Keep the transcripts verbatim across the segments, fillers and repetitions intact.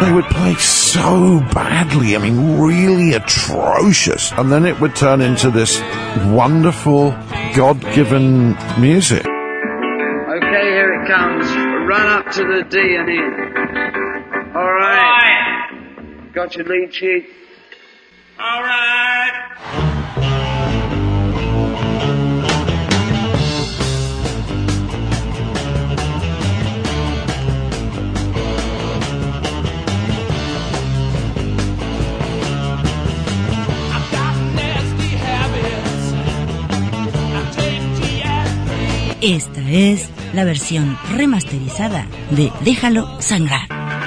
They would play so badly, I mean, really atrocious. And then it would turn into this wonderful, God-given music. Okay, here it comes. Run up to the D and in. All right. Got your lead sheet? All right. Esta es la versión remasterizada de Déjalo Sangrar.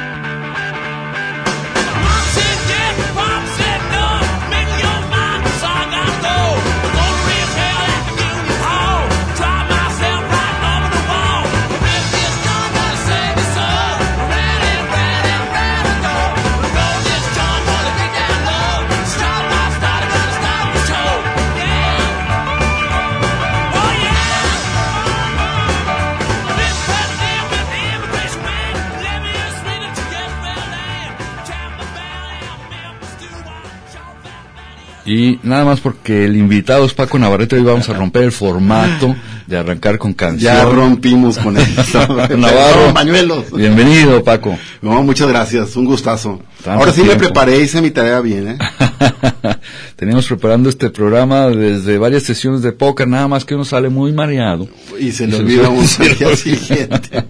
Y nada más porque el invitado es Paco Navarrete, hoy vamos a romper el formato de arrancar con canción. Ya rompimos con él. Navarro, pañuelos. Bienvenido, Paco. No, muchas gracias, un gustazo. Tanto Ahora sí tiempo. me preparé, hice mi tarea bien, ¿eh? Teníamos preparando este programa desde varias sesiones de póker, nada más que uno sale muy mareado. Y se le olvida un día siguiente.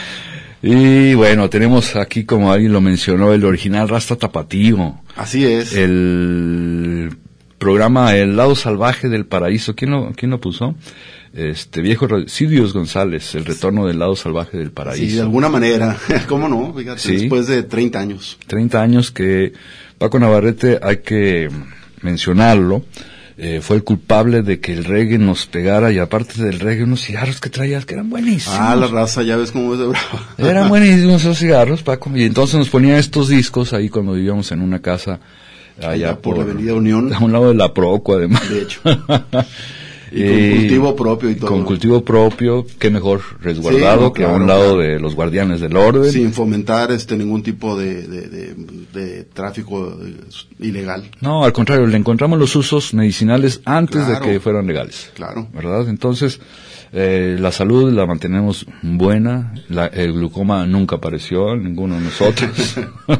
Y bueno, tenemos aquí, como alguien lo mencionó, el original Rasta Tapatío. Así es. El programa El Lado Salvaje del Paraíso. ¿Quién lo, quién lo puso? Este viejo Sidious González, El Retorno del Lado Salvaje del Paraíso. Sí, de alguna manera. ¿Cómo no? Fíjate, sí. Después de treinta años. treinta años que Paco Navarrete, hay que mencionarlo, eh, fue el culpable de que el reggae nos pegara, y aparte del reggae, unos cigarros que traías que eran buenísimos. Ah, la raza, ya ves cómo es de brava. Eran buenísimos esos cigarros, Paco, y entonces nos ponía estos discos ahí cuando vivíamos en una casa allá, allá por, por la Avenida Unión. A un lado de la Proco, además. De hecho. Y con eh, cultivo propio y todo. Con cultivo propio, qué mejor resguardado, sí, no, que claro, a un lado claro. de los guardianes del orden. Sin fomentar este ningún tipo de, de, de, de tráfico ilegal. No, al contrario, le encontramos los usos medicinales antes claro. de que fueran legales. Claro. ¿Verdad? Entonces, eh, la salud la mantenemos buena, la, el glucoma nunca apareció en ninguno de nosotros.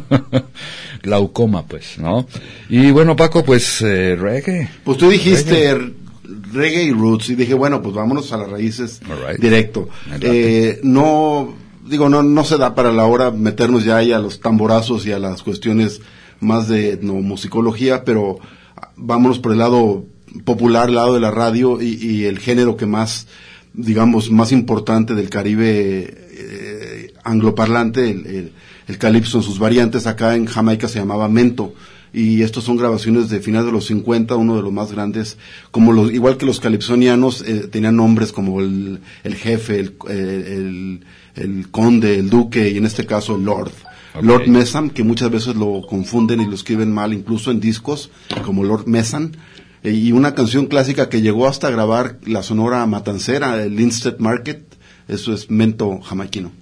Glaucoma, pues, ¿no? Y bueno, Paco, pues, eh, reggae. Pues tú dijiste... Reggae. Reggae y roots, y dije, bueno, pues vámonos a las raíces right. directo. Eh, no, digo, no no se da para la hora meternos ya ahí a los tamborazos y a las cuestiones más de no, musicología, pero vámonos por el lado popular, el lado de la radio, y, y el género que más, digamos, más importante del Caribe eh, angloparlante, el, el, el calipso en sus variantes. Acá en Jamaica se llamaba mento. Y estos son grabaciones de finales de los cincuenta, uno de los más grandes, como los, igual que los calipsonianos, eh, tenían nombres como el, el jefe, el, el, el conde, el duque, y en este caso el lord. Okay. Lord Messam, que muchas veces lo confunden y lo escriben mal, incluso en discos, como Lord Messan. Eh, y una canción clásica que llegó hasta grabar la Sonora Matancera, el Linstead Market, eso es mento jamaiquino.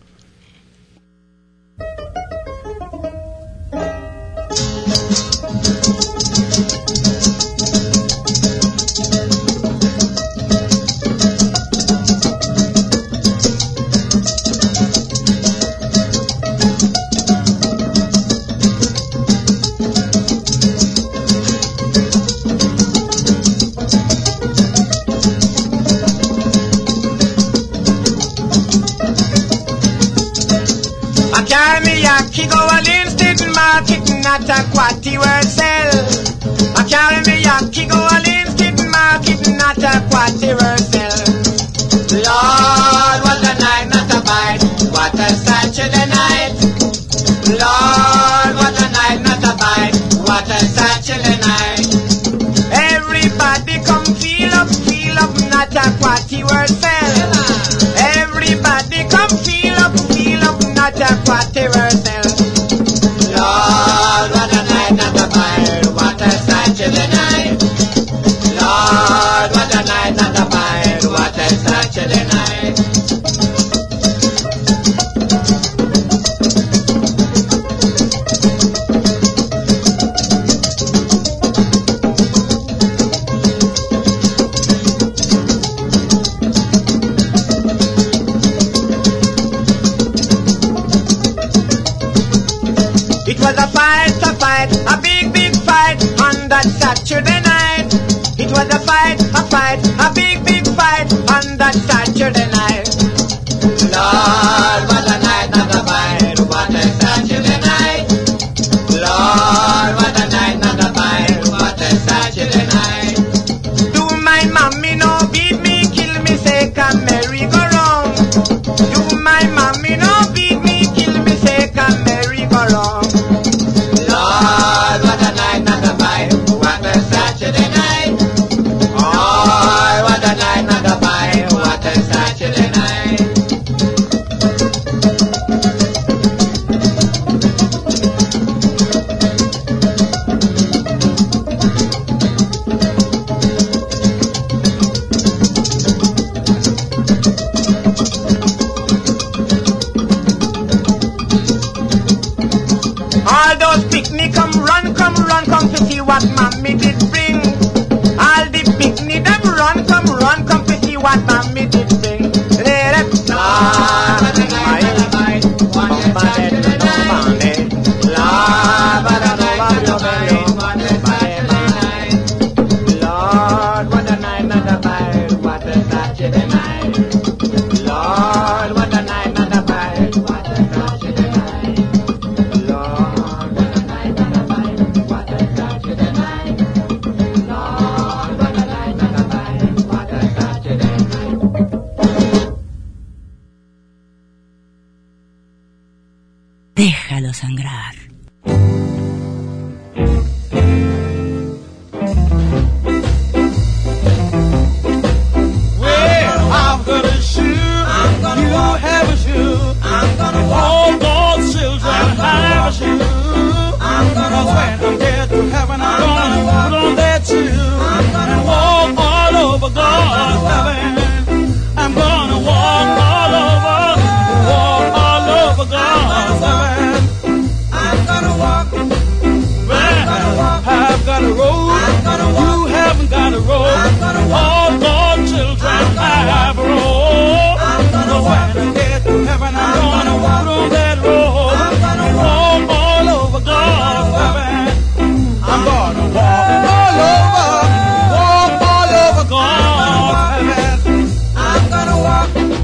Not a quatty word sell. I carry me Yankee go a Linstead market, not a quatty word sell. Lord, what a night, not a bite, what a Saturday night. Lord, what a night, not a bite, what a Saturday night. Everybody come feel up, feel up, not a quatty word sell. Everybody come feel up, feel up, not a quatty word sell. Lord, what a night, not a bite, what a Saturday night. Lord, what a night, not a bite, what a Saturday night. was a fight, a fight, a big, big fight on that Saturday night. It was a fight, a fight, a big, big fight on that Saturday night. Lord, what a night, not a fight, what a Saturday night. Lord, what a night, not a fight, what a Saturday night. Do my mommy no beat me, kill me, say come merry-go-round. Do my mommy no beat me, kill me, say come merry-go-round. Lord, what a night, not a fight, what a Saturday night. Oh, what a night, not a fight, what a Saturday night. All those picnic come run, come run, come to see what mommy did bring. All the picnic them run, come run, come to see what mommy did bring. Let it start, my night, one day, one day, Lord, what a night, not a night, what a Saturday night. Lord, what a night, not a night, what a Saturday night. Lord, what a night, not a night, what a Saturday night. Lord, what a night, not a night, what a Saturday night. Lord, what a night, not a night, what a Saturday night. Déjalo sangrar. Well, I'm gonna shoot, I'm gonna you walk, have a shoe, I'm gonna walk, all God's children have a shoe. I'm gonna Cause walk, when I get to heaven, I'm, I'm gonna, gonna walk, put on that shoe, I'm gonna and walk, walk all over God's heaven. I'm gonna walk all over, walk all over God's heaven. I'm gonna walk, well, I'm gonna walk, I've got a road, I'm gonna walk, you haven't got a road, I'm gonna walk, all God's children have a road. I'm gonna walk, when I get to heaven, I'm, I'm gonna walk on that road, I'm gonna walk all over God's heaven. I'm gonna walk all over, walk all over God's heaven. I'm gonna walk.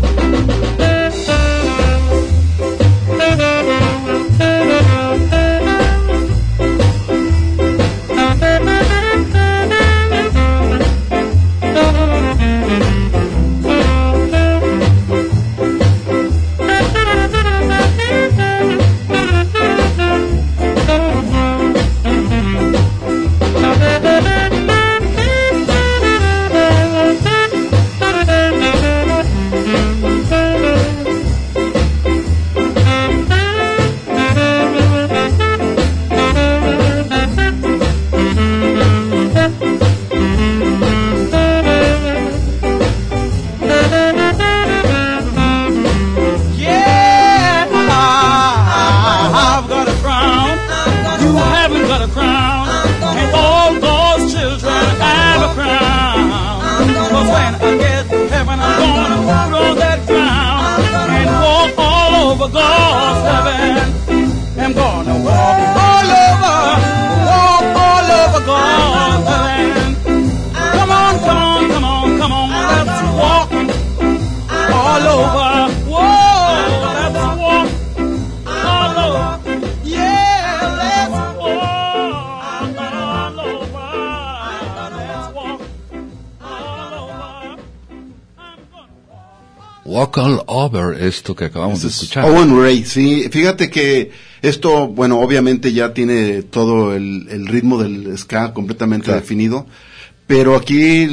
Walk All Over, esto que acabamos de escuchar. Owen Ray, sí. Fíjate que esto, bueno, obviamente ya tiene todo el, el ritmo del ska completamente claro. definido, pero aquí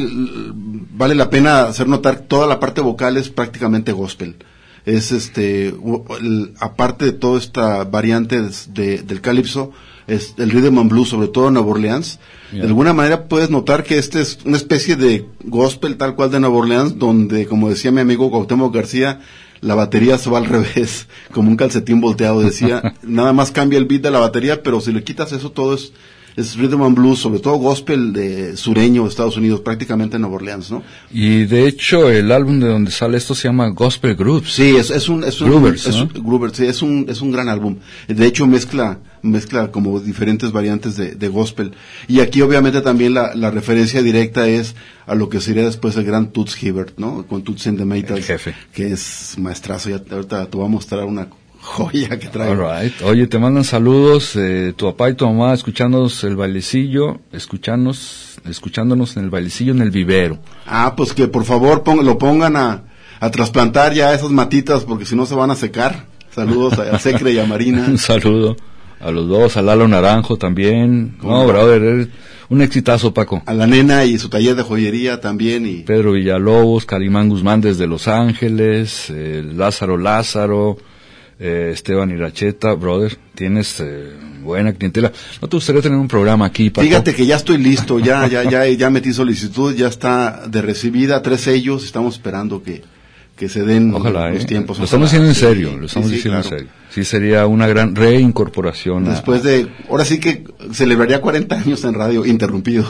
vale la pena hacer notar toda la parte vocal es prácticamente gospel. Es este, el, aparte de toda esta variante de, del calipso, es el rhythm and blues, sobre todo en Nueva Orleans. Yeah. De alguna manera puedes notar que este es una especie de gospel tal cual de Nueva Orleans, donde, como decía mi amigo Cuauhtémoc García, la batería se va al revés, como un calcetín volteado, decía, nada más cambia el beat de la batería, pero si le quitas eso todo es es rhythm and blues, sobre todo gospel de sureño de Estados Unidos, prácticamente en Nueva Orleans, ¿no? Y de hecho el álbum de donde sale esto se llama Gospel Grooves. Sí, es, es un, es un, Groovers, es, ¿no? Groovers, sí, es un, es un gran álbum. De hecho mezcla, mezcla como diferentes variantes de, de gospel. Y aquí obviamente también la, la referencia directa es a lo que sería después el gran Toots Hibbert, ¿no? Con Toots and the Maytals, el jefe, que es maestrazo. Ya ahorita te voy a mostrar una joya que trae. All right. Oye, te mandan saludos eh, tu papá y tu mamá escuchándonos el bailecillo, escuchándonos, escuchándonos en el bailecillo en el vivero. Ah, pues que por favor pong, lo pongan a, a trasplantar ya esas matitas porque si no se van a secar. Saludos a, a Secre y a Marina. Un saludo a los dos, a Lalo Naranjo también. No, brother, eres un exitazo, Paco. A la nena y su taller de joyería también. Y Pedro Villalobos, Calimán Guzmán desde Los Ángeles, eh, Lázaro Lázaro, eh, Esteban Iracheta, brother, tienes eh, buena clientela. ¿No te gustaría tener un programa aquí, Paco? Fíjate que ya estoy listo, ya ya ya ya metí solicitud, ya está de recibida, tres sellos, estamos esperando que que se den Ojalá, los eh. tiempos. Lo estamos diciendo en serio, sí, lo estamos sí, sí, diciendo claro. en serio. Sí, sería una gran reincorporación. Después a... de, ahora sí que celebraría cuarenta años en radio interrumpidos.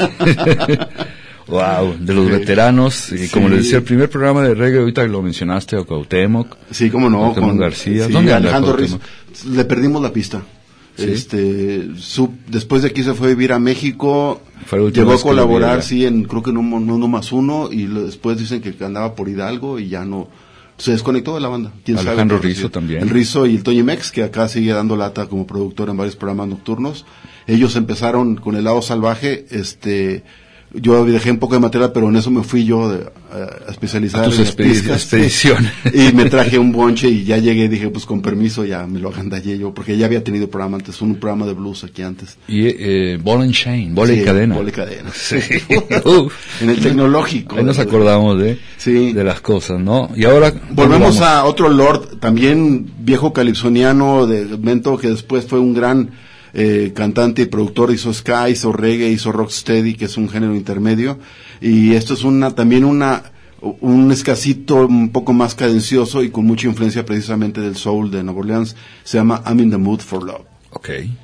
Wow, de los sí. veteranos, y sí. como les decía, el primer programa de reggae, ahorita lo mencionaste, a Cuauhtémoc. Sí, cómo no, Cuauhtémoc con García. Sí, ¿Dónde anda Alejandro Riz, Cuauhtémoc? le perdimos la pista. ¿Sí? Este, su, después de aquí se fue a vivir a México, Fue la última llegó a vez que lo colaborar, vi, sí, en, creo que en un, en uno más uno, y lo, después dicen que andaba por Hidalgo y ya no, se desconectó de la banda. ¿Quién Alejandro sabe? Rizzo también. El Rizzo y el Toño Mex, que acá sigue dando lata como productor en varios programas nocturnos. Ellos empezaron con El Lado Salvaje, este, yo dejé un poco de material, pero en eso me fui yo de, a, a especializar a tus en las expedi- pizcas, expediciones. y me traje un bonche y ya llegué, dije, pues con permiso ya me lo agandallé yo, porque ya había tenido programa antes, un programa de blues aquí antes. Y eh, Ball and Chain, Bola Sí, y Cadena. Bola y Cadena. Sí. Uf. En el tecnológico. Ahí nos acordamos de, sí. de las cosas, ¿no? Y ahora... Volvemos a otro Lord, también viejo calipsoniano de Mento, que después fue un gran eh, cantante y productor, hizo ska, hizo reggae, hizo rocksteady, que es un género intermedio, y esto es una también una un escasito un poco más cadencioso y con mucha influencia precisamente del soul de Nueva Orleans, se llama I'm in the Mood for Love. Okay.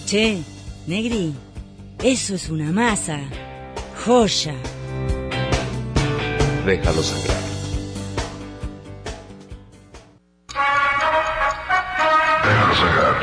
Che, Negri, eso es una masa. Joya. Déjalo sangrar. Déjalo sangrar.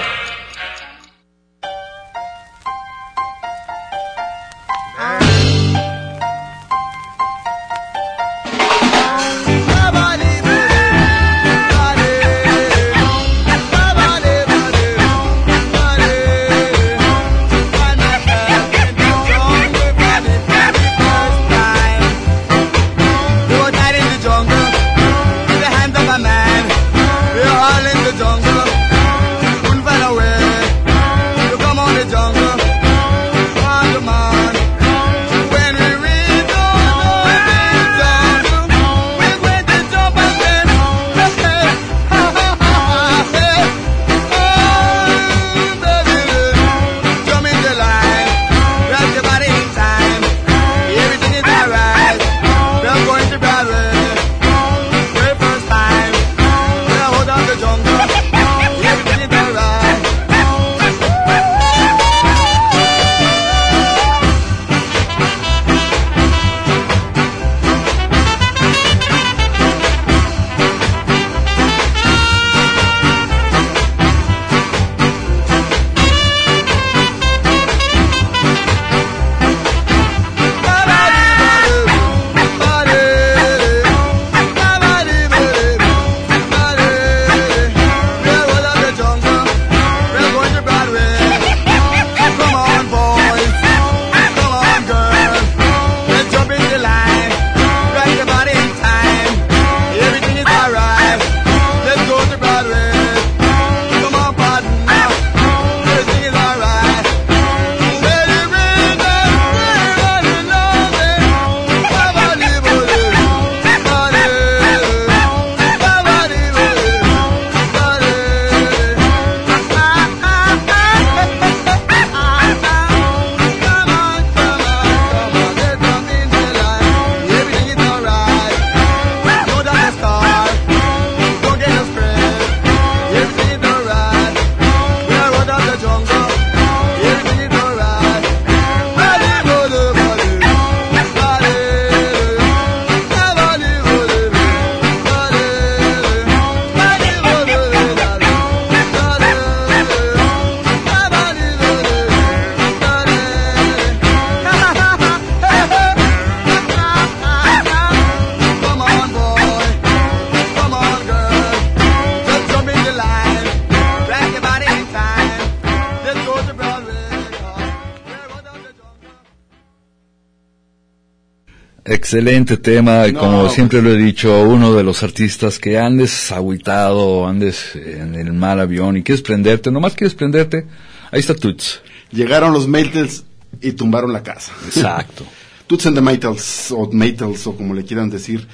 Excelente tema, No, como pues, siempre lo he dicho, uno de los artistas que andes agüitado, andes en el mal avión y quieres prenderte, nomás quieres prenderte, ahí está Toots. Llegaron los Maytals y tumbaron la casa. Exacto. Toots and the Maytals, o Maytals, o como le quieran decir,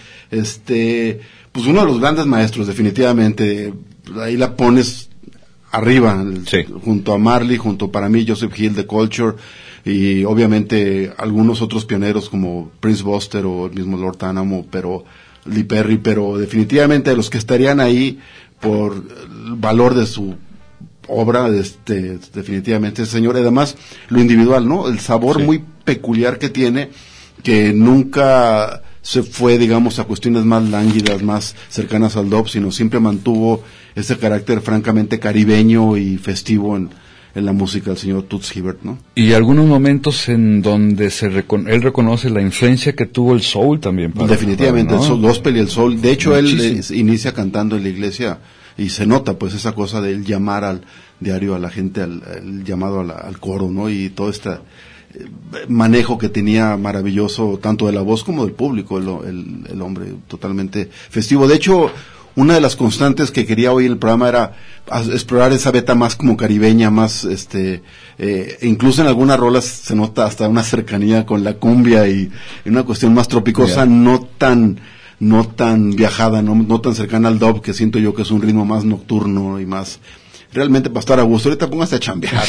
este, pues uno de los grandes maestros, definitivamente, ahí la pones arriba, Sí. junto a Marley, junto para mí, Joseph Hill, The Culture, y obviamente algunos otros pioneros como Prince Buster o el mismo Lord Tannamo, pero Lee Perry, pero definitivamente los que estarían ahí por el valor de su obra, este, definitivamente ese señor, y además lo individual, ¿no? El sabor Sí. muy peculiar que tiene, que nunca se fue, digamos, a cuestiones más lánguidas, más cercanas al dub, sino siempre mantuvo ese carácter francamente caribeño y festivo en, en la música del señor Toots Hibbert, ¿no? Y algunos momentos en donde se recon- él reconoce la influencia que tuvo el soul también. Para, Definitivamente, para, ¿no? el soul, gospel y el soul. De hecho, Muchísimo. él eh, inicia cantando en la iglesia y se nota pues esa cosa de él llamar al diario a la gente, al, al llamado a la, al coro, ¿no? Y todo este eh, manejo que tenía maravilloso, tanto de la voz como del público, el, el, el hombre totalmente festivo. De hecho, una de las constantes que quería hoy en el programa era explorar esa beta más como caribeña, más, este, eh, incluso en algunas rolas se nota hasta una cercanía con la cumbia y, y una cuestión más tropicosa, yeah. no tan, no tan viajada, no, no tan cercana al dub, que siento yo que es un ritmo más nocturno y más, realmente para estar a gusto. Ahorita póngase a chambear.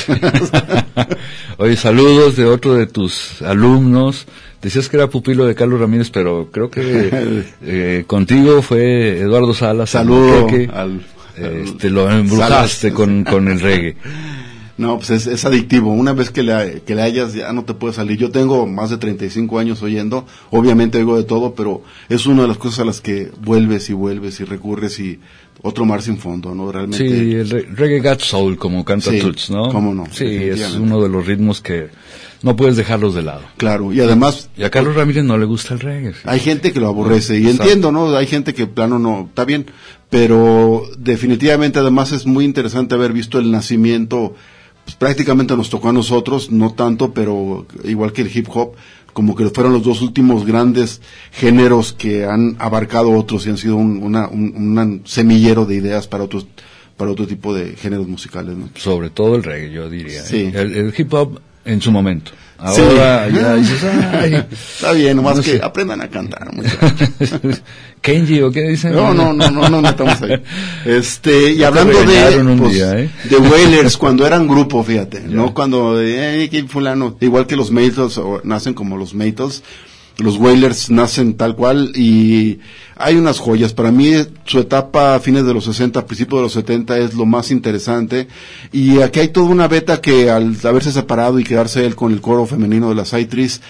Oye, saludos de otro de tus alumnos. Decías que era pupilo de Carlos Ramírez, pero creo que eh, contigo fue Eduardo Salas. Saludo que, al, este, lo embrujaste con, con el reggae. No, pues es, es adictivo. Una vez que le, que le hayas, ya no te puedes salir. Yo tengo más de treinta y cinco años oyendo. Obviamente oigo de todo, pero es una de las cosas a las que vuelves y vuelves y recurres y otro mar sin fondo, ¿no? Realmente. Sí, el re- reggae got soul, como canta Sí, Toots, ¿no? cómo no, Sí, es definitivamente. uno de los ritmos que no puedes dejarlos de lado. Claro, y además. Y a Carlos Ramírez no le gusta el reggae. Sí. Hay gente que lo aborrece, y Exacto. entiendo, ¿no? Hay gente que plano no, está bien, pero definitivamente además es muy interesante haber visto el nacimiento, pues prácticamente nos tocó a nosotros, no tanto, pero igual que el hip hop, como que fueron los dos últimos grandes géneros que han abarcado otros y han sido un, una, un, un semillero de ideas para otros, para otro tipo de géneros musicales, ¿no? Sobre todo el reggae, yo diría. Sí. ¿eh? El, el hip hop en su momento. Ahora Sí. ya dices, ay. Está bien, nomás No que sé. aprendan a cantar, muchachos. Kenji, ¿o qué dicen? No, no, no, no, no, no estamos ahí. Este, y Ya te hablando de, regañaron un pues, día, ¿eh? de Wailers, cuando eran grupo, fíjate, Ya. no cuando, eh, que fulano, igual que los Maytals, o nacen como los Maytals, los Wailers nacen tal cual, y hay unas joyas. Para mí, su etapa a fines de los sesenta, principios de los setenta, es lo más interesante, y aquí hay toda una beta que al haberse separado y quedarse él con el coro femenino de las I-Trees,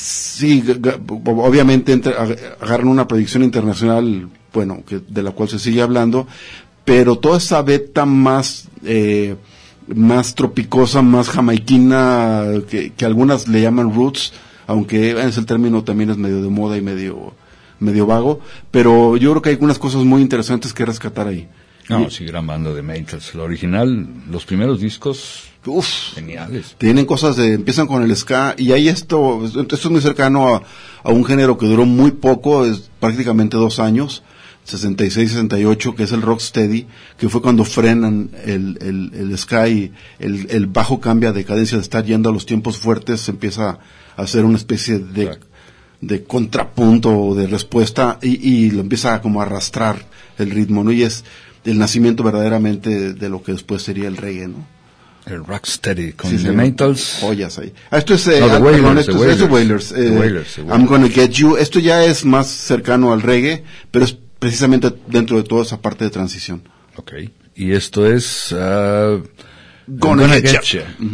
sí, g- g- obviamente entre- ag- agarran una proyección internacional, bueno, que de la cual se sigue hablando, pero toda esa beta más, eh, más tropicosa, más jamaiquina, que, que algunas le llaman roots, aunque es el término también es medio de moda y medio, medio vago, pero yo creo que hay algunas cosas muy interesantes que rescatar ahí. No, Y- sí, gran banda de Maytals. La original, los primeros discos, Uf, geniales. tienen cosas de, empiezan con el ska, y hay esto, esto es muy cercano a, a un género que duró muy poco, es prácticamente dos años, sesenta y seis, sesenta y ocho, que es el rocksteady, que fue cuando frenan el, el, el ska y el, el bajo cambia de cadencia de estar yendo a los tiempos fuertes, se empieza a hacer una especie de, Claro. de contrapunto o de respuesta, y, y lo empieza a como a arrastrar el ritmo, ¿no? Y es el nacimiento verdaderamente de lo que después sería el reggae, ¿no? El Rocksteady con Sí, The señor. Maytals. Joyas ahí. Ah, esto es, eh, No, The ah, Wailers, perdón, The esto es- esto es Wailers. Wailers, The eh, Wailers, The I'm Wailers. Gonna Get You. Esto ya es más cercano al reggae, pero es precisamente dentro de toda esa parte de transición. Ok. Y esto es... ah, Gonna Gonna Get Get Ya. Ya.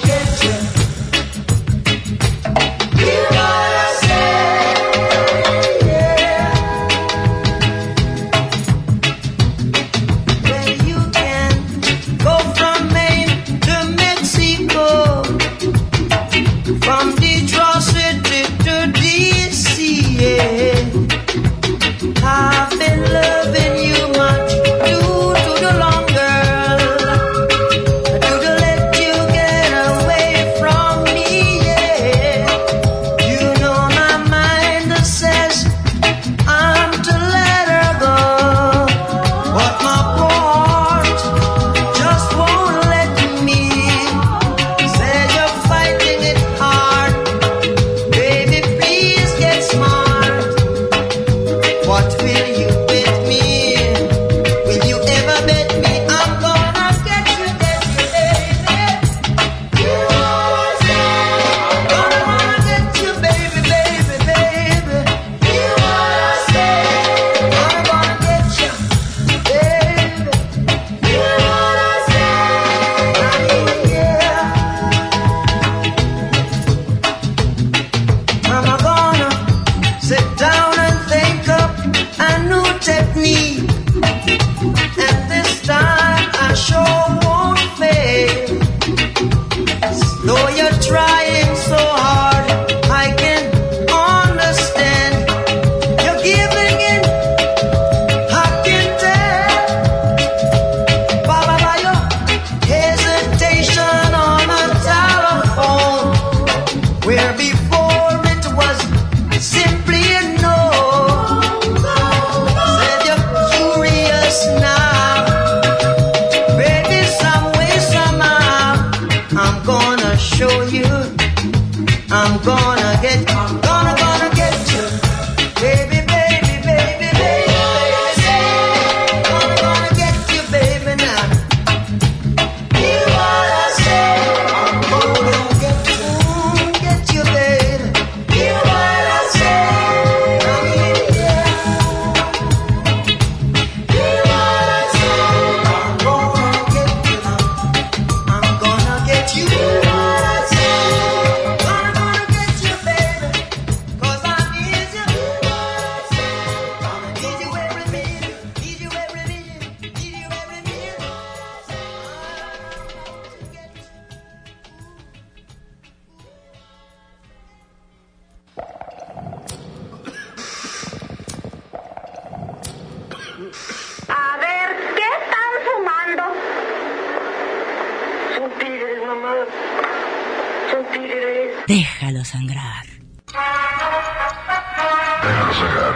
Hear what I say. Déjalo sangrar. Déjalo sangrar.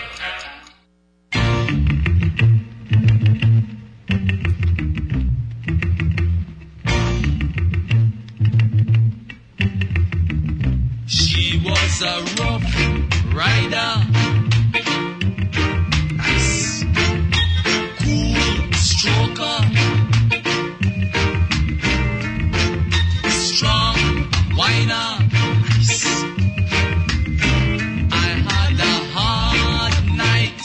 She was a rough rider, nice, cool stroker, strong whiner, nice. I had a hard night.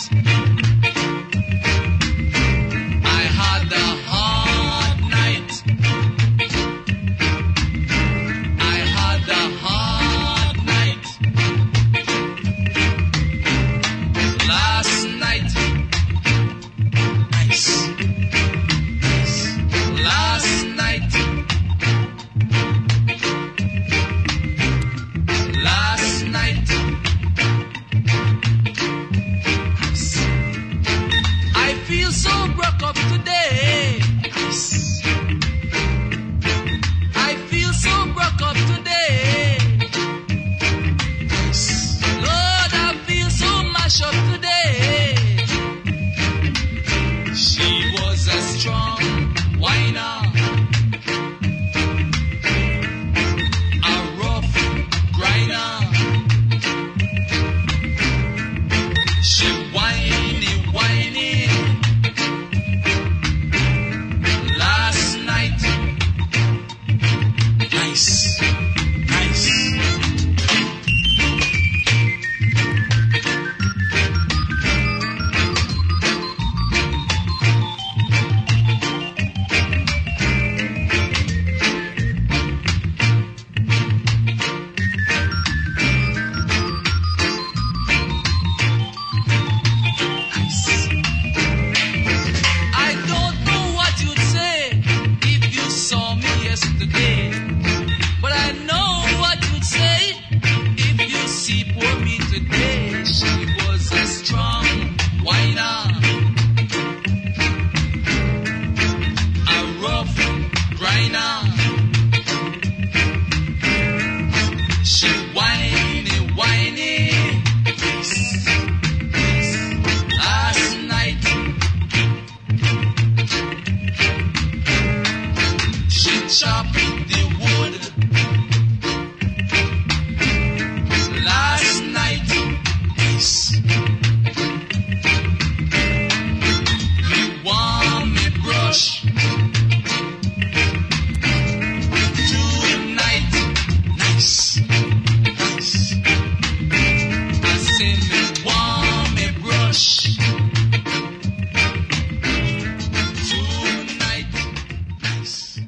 I had a hard night. I had a hard night. Last night. Nice. Last night. Last night. I feel so broke up today. I feel so broke up today. Lord, I feel so mashed up today. She was a strong whiner, a rough grinder. She whiny, whiny. Last night. Nice, nice. I don't know what you'd say if you saw me yesterday, but I know what you'd say if you see poor me today. She was a strong whiner, a rough grinder. She whiny, whiny. Last night. She chopped the wood. Last night. Me want me brush. Tonight. Nice. Nice. I say me want me brush. Tonight. Nice.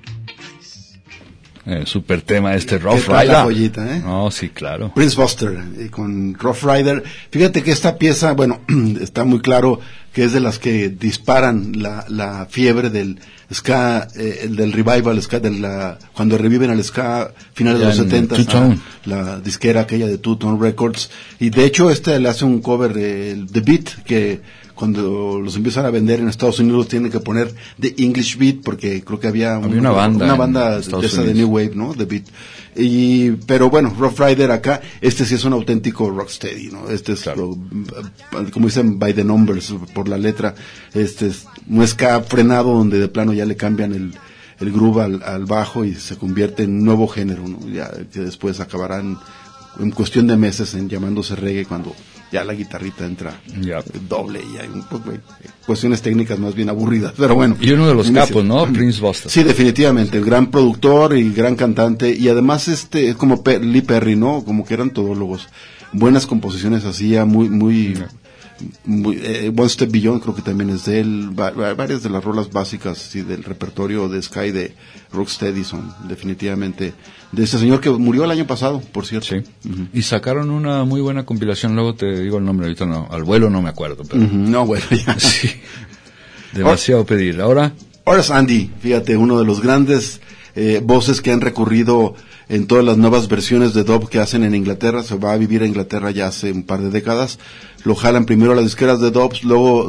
El super tema este Rough ¿Qué tal la Rider. joyita, eh? No, sí, claro. Prince Buster, eh, con Rough Rider. Fíjate que esta pieza, bueno, está muy claro que es de las que disparan la, la fiebre del ska, eh, del revival ska, de la, cuando reviven al ska finales de Ya los en setenta, Two Tone. la disquera aquella de Two Tone Records. Y de hecho este le hace un cover de The Beat, que cuando los empiezan a vender en Estados Unidos tienen que poner The English Beat, porque creo que había, Había una banda una en banda de Estados esa de Unidos. New Wave, ¿no? The Beat. Y, pero bueno, Rough Rider acá, este sí es un auténtico rocksteady, ¿no? Este es, Claro. lo- como dicen, by the numbers, por la letra. Este es un ska frenado donde de plano ya le cambian el, el groove al, al bajo y se convierte en un nuevo género, ¿no? Ya, que después acabarán en cuestión de meses en llamándose reggae cuando ya la guitarrita entra Ya. doble y hay un poco de cuestiones técnicas más bien aburridas, pero bueno. Y uno de los Inicia. capos, ¿no? Prince Buster. Sí, definitivamente, gran productor y gran cantante, y además este es como Pe- Lee Perry, ¿no? Como que eran todólogos. Buenas composiciones hacía, muy, muy, muy eh, One Step Beyond creo que también es de él, va- va- varias de las rolas básicas sí, del repertorio de Sky de Rocksteady son definitivamente de ese señor que murió el año pasado, por cierto. Sí. Y sacaron una muy buena compilación, luego te digo el nombre, ahorita no, al vuelo no me acuerdo, pero Ujú, no, bueno, ya. sí. Demasiado pedir. Ahora, Horace Andy, fíjate, uno de los grandes eh, voces que han recorrido en todas las nuevas versiones de dub que hacen en Inglaterra. Se va a vivir a Inglaterra ya hace un par de décadas. Lo jalan primero a las disqueras de dubs, luego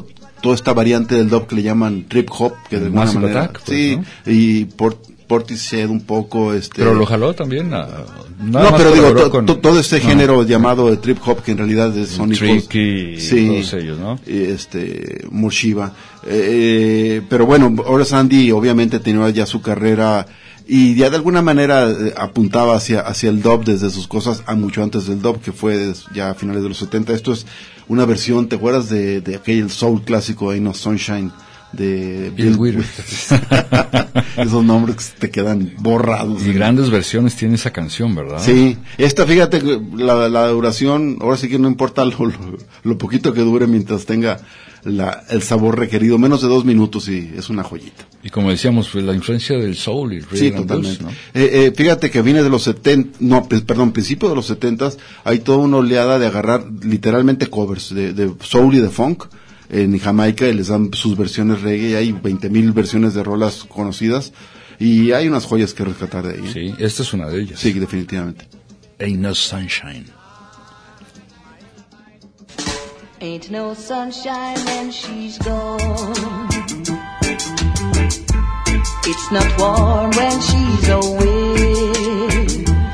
toda esta variante del dub que le llaman trip hop, que de alguna Massive manera, Attack, pues, sí, ¿no? y Port, Portishead un poco, este. Pero lo jaló también. A, no, pero digo, to, con, to, todo este no. género llamado de trip hop, que en realidad es sónicos. Tricky, sí, todos ellos, ¿no? Y este, Murshiva. Eh, pero bueno, ahora Sandy obviamente tenía ya su carrera y ya de alguna manera eh, apuntaba hacia hacia el dub desde sus cosas a mucho antes del dub, que fue ya a finales de los setenta. Esto es una versión, ¿te acuerdas de, de aquel soul clásico Ain't No Sunshine? De Bill Withers. Esos nombres te quedan borrados. Y grandes versiones tiene esa canción, ¿verdad? Sí, esta, fíjate, la, la duración, ahora sí que no importa lo, lo, lo poquito que dure mientras tenga la, el sabor requerido, menos de dos minutos y es una joyita. Y como decíamos, pues, la influencia del soul y rhythm sí, and totalmente. blues, ¿no? Eh, eh, fíjate que viene de los setenta, no, perdón, principio de los setentas, hay toda una oleada de agarrar literalmente covers de, de soul y de funk en Jamaica, y les dan sus versiones reggae, y hay veinte mil versiones de rolas conocidas, y hay unas joyas que rescatar de ahí, ¿eh? Sí, esta es una de ellas. Sí, definitivamente. Ain't No Sunshine. Ain't no sunshine when she's gone. It's not warm when she's away.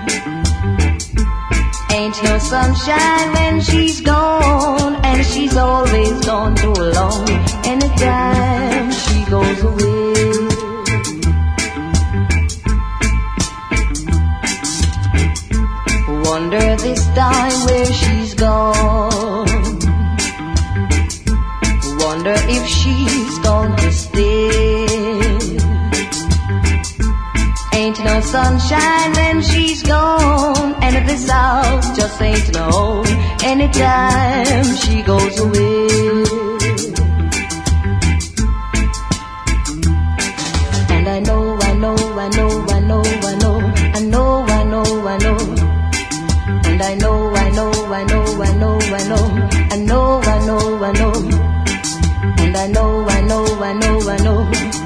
Ain't no sunshine when she's gone, and she's always gone too long. Anytime she goes away, wonder this time where she's gone. Wonder if she's going to stay. Ain't no sunshine when she's gone, and this house just ain't no home anytime she goes away. And I know, I know, I know, I know, I know, I know, I know, I know. And I know, I know, I know, I know, I know, I know, I know, I know. And I know, I know, I know, I know.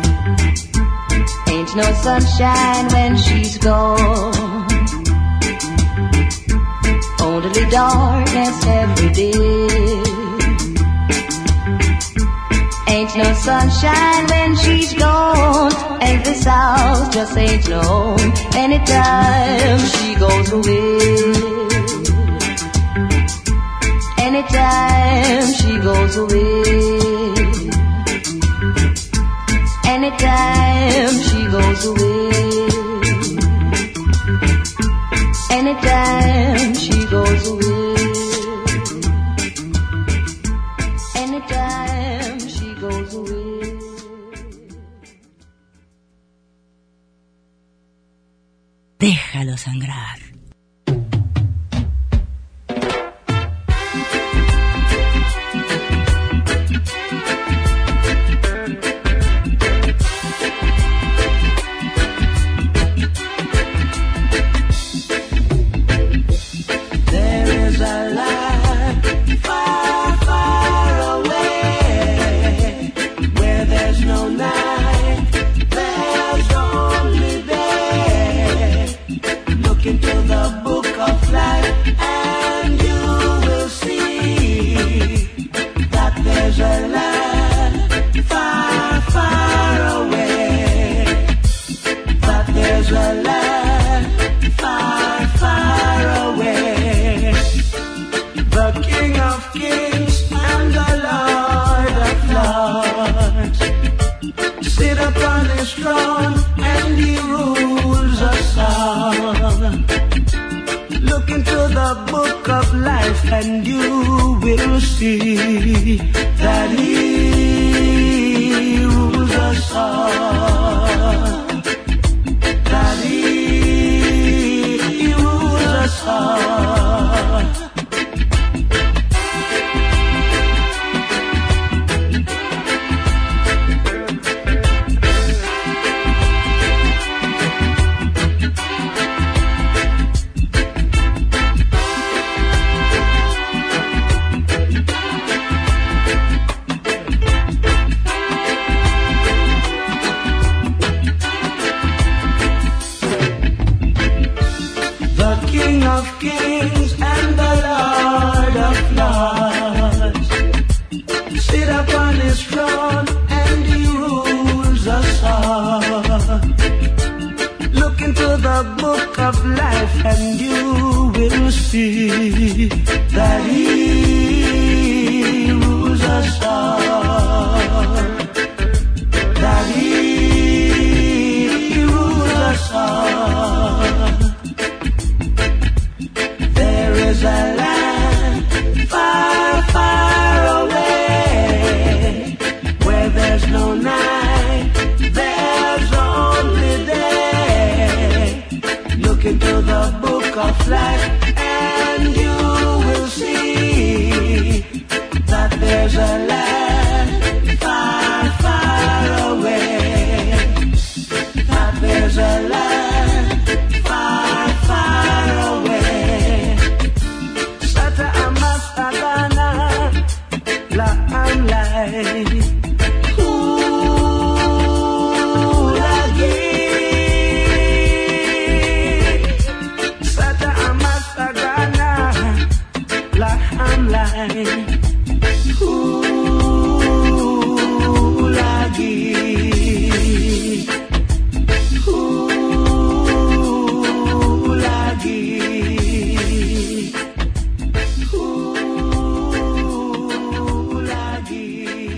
Ain't no sunshine when she's gone. Only darkness every day. Ain't no sunshine when she's gone, and this house just ain't no home anytime she goes away. Anytime she goes away. Anytime she goes away. Anytime she goes away. Anytime she goes away. Déjalo sangrar. And you will see that he rules us all. That he, he rules us all. Sit upon his throne. Look into the book of life and you will see that He rules us all. That He rules us all. There is a land far, far away where there's no night, there's only day. Look into the book of life and you will see that there's a land far, far away. That there's a land far, far away. Sata amasagana la amlay. Ooh, lagi. Sata amasagana la amlay. Ooh, lagi. Ooh, lagi. Ooh, lagi.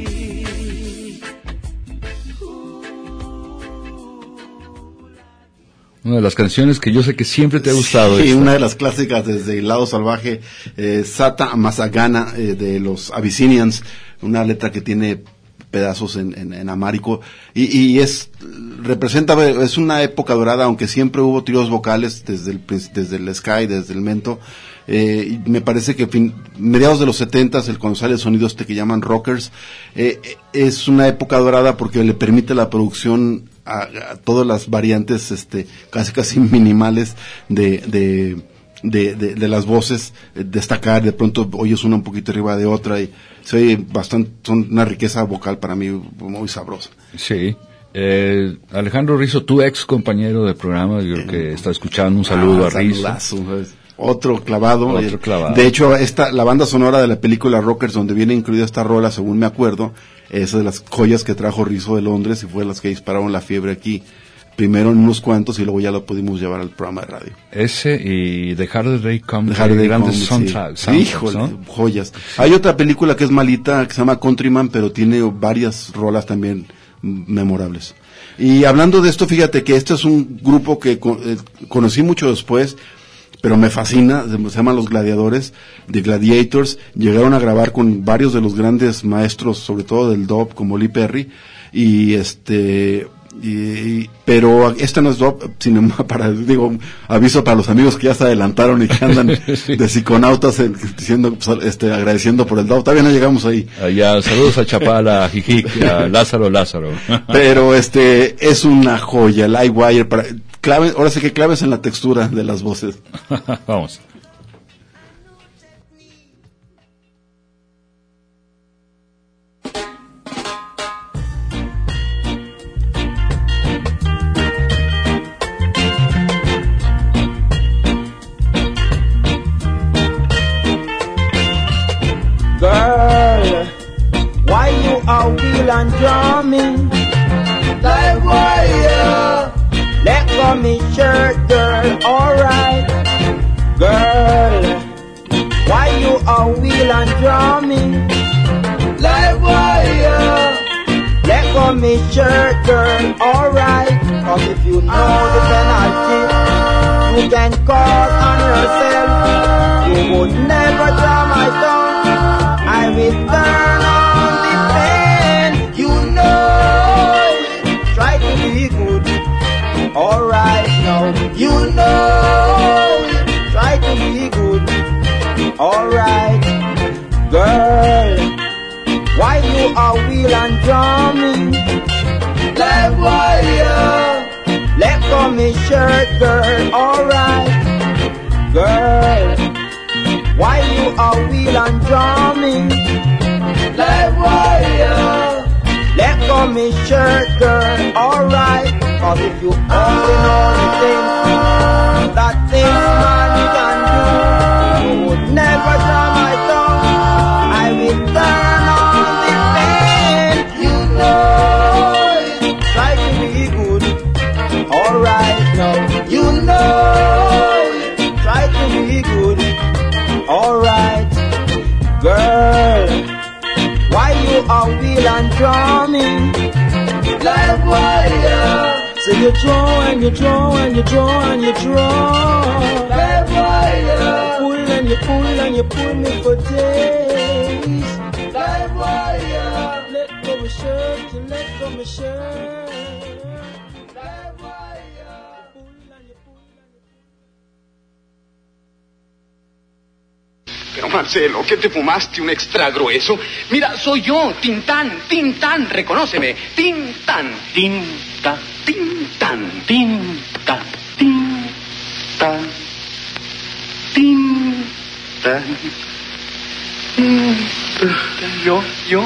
Una de las canciones que yo sé que siempre te ha gustado. Sí, esta. una de las clásicas desde El lado salvaje, eh, Sata Masagana, eh, de los Abyssinians, una letra que tiene pedazos en, en, en amárico, y, y es, representa, es una época dorada, aunque siempre hubo tiros vocales desde el, desde el Sky, desde el Mento. Eh, y me parece que fin, mediados de los setentas, el cuando sale el sonido este que llaman rockers, eh, es una época dorada porque le permite la producción a, a todas las variantes, este, casi casi minimales de, de, de, de, de las voces, eh, destacar, de pronto oyes una un poquito arriba de otra y se oye bastante, son una riqueza vocal para mí muy sabrosa. Sí. Eh, Alejandro Rizzo, tu ex compañero de programa, yo creo que está escuchando, un saludo Ah, a Rizzo. saludazo, ¿sabes? Otro clavado. Otro clavado. De hecho, esta, la banda sonora de la película Rockers, donde viene incluida esta rola, según me acuerdo, es de las joyas que trajo Rizzo de Londres y fue las que dispararon la fiebre aquí. Primero en unos cuantos y luego ya lo pudimos llevar al programa de radio. Ese y The Harder Day Come, The Harder Day grandes Come, soundtracks. sí. soundtracks, Híjole, ¿no? joyas. Hay otra película que es malita, que se llama Countryman, pero tiene varias rolas también mm, memorables. Y hablando de esto, fíjate que este es un grupo que co- eh, conocí mucho después, pero me fascina, se llaman Los Gladiadores, The Gladiators. Llegaron a grabar con varios de los grandes maestros, sobre todo del dub, como Lee Perry, y este... Y, y, pero esta no es dub, sino para, digo, aviso para los amigos que ya se adelantaron y que andan sí. de psiconautas eh, diciendo, este, agradeciendo por el dub. Todavía no llegamos ahí. Allá, saludos a Chapala, a Jijic, a Lázaro, Lázaro. Pero este, es una joya, el Livewire, para, clave, ahora sí que claves en la textura de las voces. Vamos. Girl, why you are wheel and drumming? Like wire, let go me shirt, girl, alright. Girl, why you are wheel and drumming? Like wire, let go me shirt, girl, alright. Cause if you know the penalty, you can call on yourself. You would never draw my tongue. I will turn on the pen, you know. Try to be good, alright now. You know, try to be good, alright. Girl, why you are wheel and drumming? Like wire, let go me shirt, girl, alright. Girl, why you are wheel and drumming? Like wire, let go me shirt, girl, alright. Cause if you only know the things that things man can do, you would never draw my tongue. I will turn on the pen, you know it. Try to be good, are real and charming. Live wire. So you draw and you draw and you draw and you draw. Live wire. Pull and you pull and you pull me for days. Live wire. Let go my shirt, you let go my shirt. Live wire. Pull and you pull and you pull. Pero Marcelo, ¿qué te fumaste? ¿Un extra grueso? Mira, soy yo, Tintán, Tintán, reconóceme. Tintán, Tintán, Tintán, Tintán, Tintán, Tintán. Yo, yo.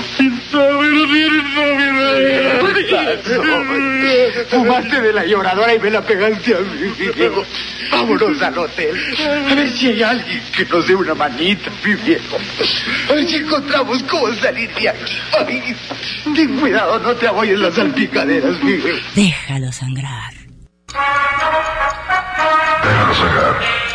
Fumaste de la lloradora y me la pegaste a mí. Vámonos al hotel. A ver si hay alguien que nos dé una manita, mi viejo. A ver si encontramos cómo salir de aquí. Ay, ten cuidado, no te apoyes las salpicaderas, mi viejo. Déjalo sangrar. Déjalo sangrar.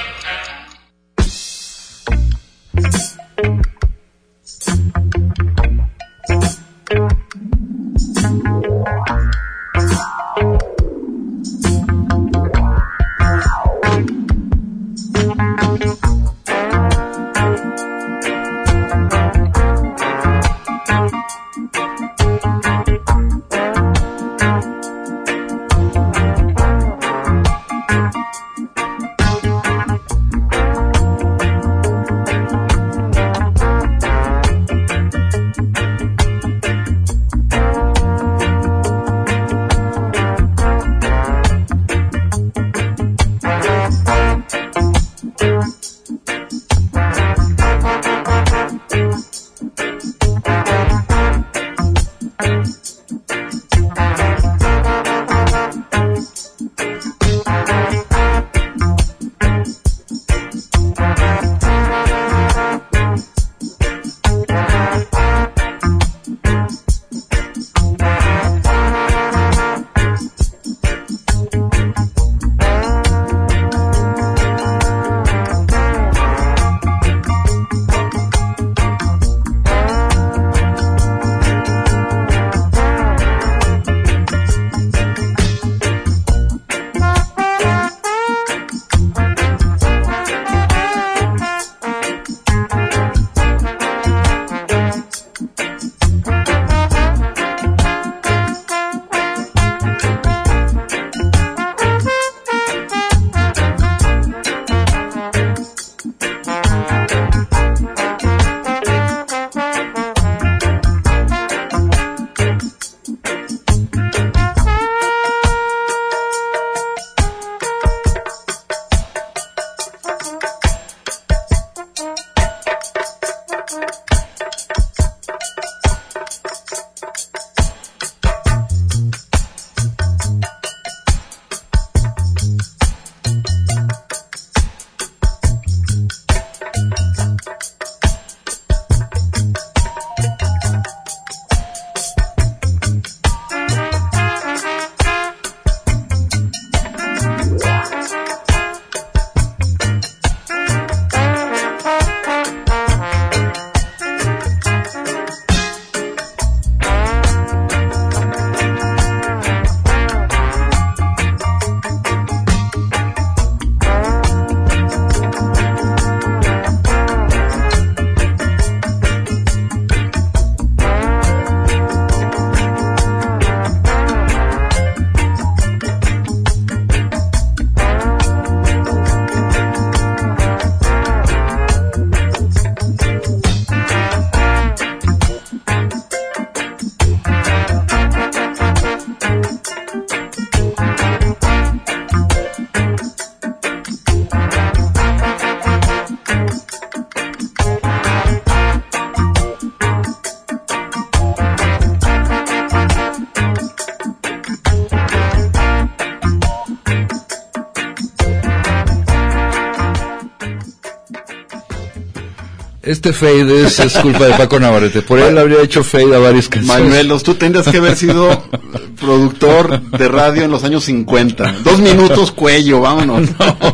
Este fade es, es culpa de Paco Navarrete. Por él habría hecho fade a varias canciones. Manuelos, tú tendrías que haber sido productor de radio en los años cincuenta. Dos minutos, cuello, vámonos.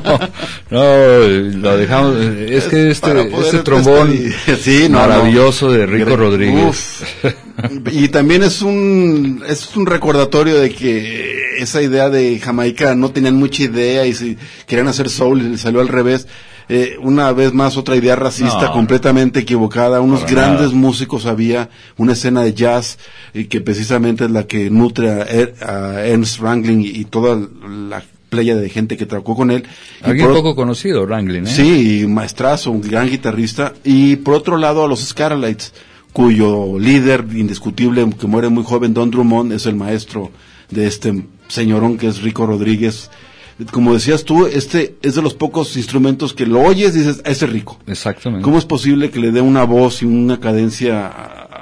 No, no, lo dejamos. Es que este, este trombón sí, no, maravilloso no. de Rico Rodríguez. Uf. Y también es un es un recordatorio de que esa idea de Jamaica no tenían mucha idea y si querían hacer soul y les salió al revés. Eh, una vez más otra idea racista no, completamente equivocada. Unos grandes nada. músicos, había una escena de jazz y que precisamente es la que nutre a, er, a Ernest Ranglin y, y toda la playa de gente que trabajó con él. Alguien por, poco conocido, Ranglin, ¿eh? Sí, maestrazo, un gran guitarrista. Y por otro lado a los Scarlets, cuyo líder indiscutible, que muere muy joven, Don Drummond, es el maestro de este señorón que es Rico Rodríguez. Como decías tú, este es de los pocos instrumentos que lo oyes y dices, ese es Rico. Exactamente. ¿Cómo es posible que le dé una voz y una cadencia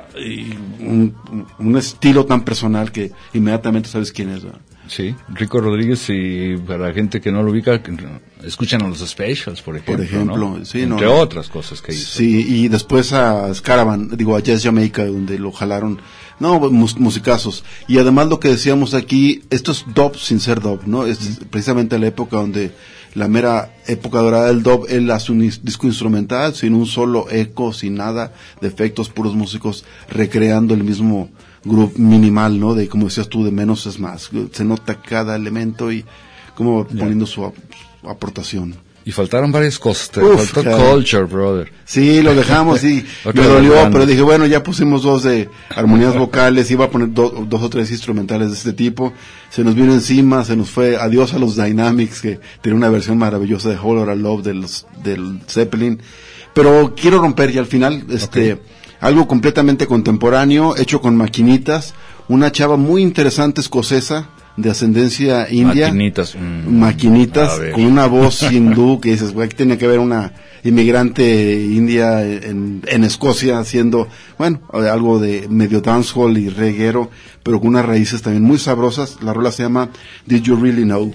y un, un estilo tan personal que inmediatamente sabes quién es, ¿verdad? Sí, Rico Rodríguez, y para la gente que no lo ubica, escuchan a los Specials, por ejemplo. Por ejemplo, ¿no? sí, entre no, otras cosas que hizo. Sí, y después a Scaravan, digo, a Jazz Jamaica, donde lo jalaron. No, mus, musicazos. Y además lo que decíamos aquí, esto es dub sin ser dub, ¿no? Es precisamente la época donde, la mera época dorada del dub, él hace un disco instrumental, sin un solo eco, sin nada de efectos, puros músicos recreando el mismo grupo minimal, ¿no? De, como decías tú, de menos es más. Se nota cada elemento y como yeah. poniendo su ap aportación. Y faltaron varias cosas, te Uf, faltó cara. Culture, brother. Sí, lo dejamos, sí, me dolió, pero dije, bueno, ya pusimos dos de armonías vocales, iba a poner do, dos o tres instrumentales de este tipo, se nos vino encima, se nos fue, adiós a los Dynamics, que tiene una versión maravillosa de Whole Lotta Love del, del Zeppelin, pero quiero romper ya al final, este, okay. algo completamente contemporáneo, hecho con maquinitas, una chava muy interesante escocesa, de ascendencia india, maquinitas, mm, maquinitas con una voz hindú que dices, güey, aquí tiene que haber una inmigrante india en, en Escocia haciendo, bueno, algo de medio dancehall y reguero, pero con unas raíces también muy sabrosas. La rola se llama Did You Really Know?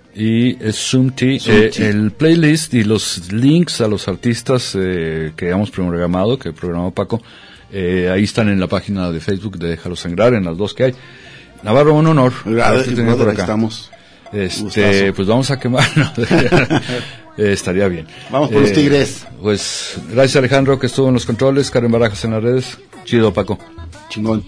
Y es Sumti, eh, el playlist y los links a los artistas eh, que hemos programado, que programó Paco, eh, ahí están en la página de Facebook de Déjalo Sangrar, en las dos que hay. Navarro, un honor. Gracias, por acá. Estamos. Este, Gustazo. pues vamos a quemarnos. eh, estaría bien. Vamos por eh, los Tigres. Pues gracias Alejandro, que estuvo en los controles, Karen Barajas en las redes. Chido, Paco. Chingón.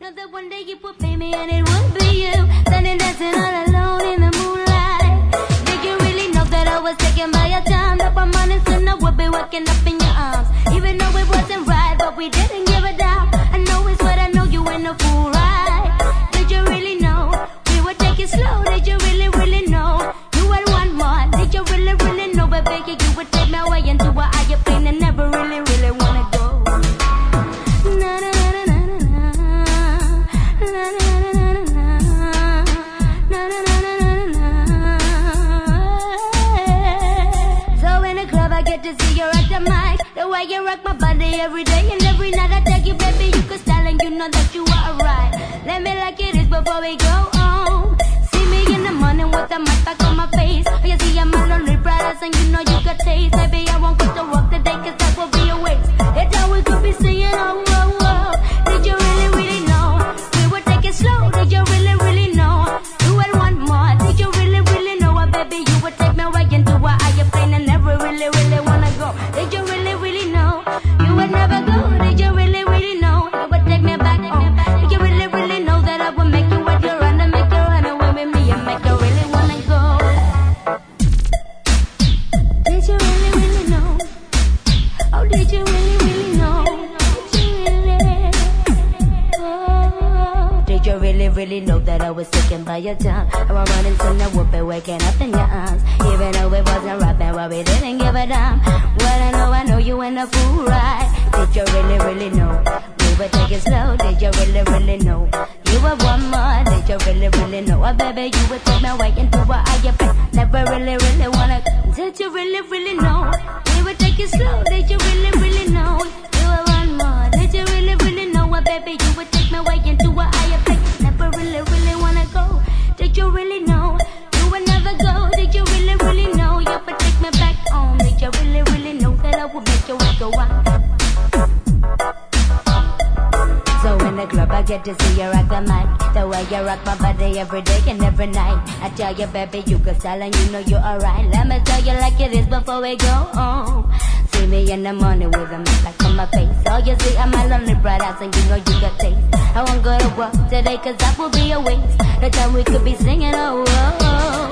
Slow, did you really, really know you had one more? Did you really, really know, baby, you would take me away into a higher plane and never really, really wanna go? Na na na na na na na na na na na na. So in the club I get to see you at the mic, the way you rock my body every day and every night. I tell you, baby, you could style and you know that you are right. Let me like it is before we go on. In the morning with the mic back on my face. Oh, you see I'm a lonely brothers and you know you got taste. Maybe I won't go to work today cause that will be a waste. It's all we could be singing, oh, oh, oh. Did you really, really know? We would take it slow. Did you really, really know? You would want more. Did you really, really know? Oh, baby, you would take me right into a higher plane and never really, really wanna go. Did you really, really know? You would never go. Did you really, really know? You would take me back home. Did you really, really know that I would make you what you're under, make you run away with me and make you really wanna go? Did you really, really know? Oh, did you really, really know? Did you really? Oh, did you really, really know that I was taken by your tongue? I was running to the whoop and waking up in your arms. Even though it wasn't rapping, well, we didn't give a damn. Well, I know, I know you in a fool, right? Did you really, really know? We would take it slow. Did you really, really know? You were one more. Did you really, really know? Oh, baby, you would take me way into a higher place. Never really, really wanna. Did you really, really know? We would take it slow. Did you really, really know? You were one more. Did you really, really know? Oh, baby, you would take me way into a higher place. Never really, really wanna go. Did you really know? You would never go. Did you really, really know? You would take me back home. Did you really, really know that I would make you go on? So in the club I get to see you rock the mic, the way you rock my body every day and every night. I tell you, baby, you can style and you know you're alright. Let me tell you like it is before we go home. See me in the morning with a mic back on my face. Oh, you see I'm a lonely brother and you know you got taste. I won't go to work today, cause that will be a waste. The time we could be singing, oh, oh, oh.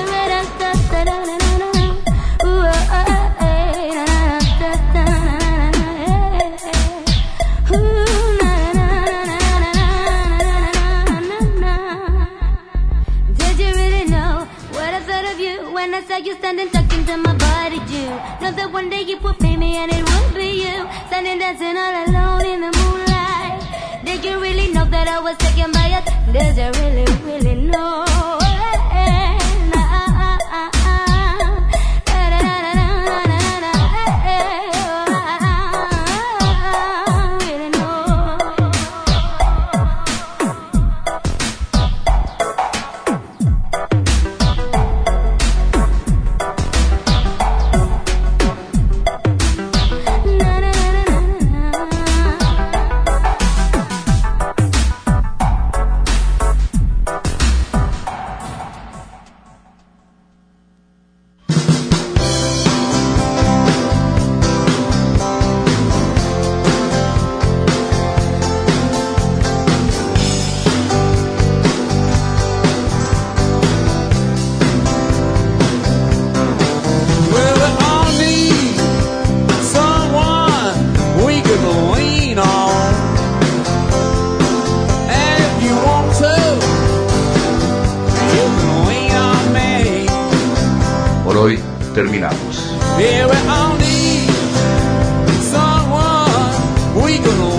Ooh, oh, oh, eh, na, na, na, na, na, na, eh. Ooh, na, na, na, na, na, na, na, na. Did you really know what I thought of you when I saw you standing talking to my body, Jew? Know that one day you would pay me and it would be you, standing dancing all alone in the moonlight. Did you really know that I was taken by it? Did you really, really know? Terminamos. Yeah, we all need someone we can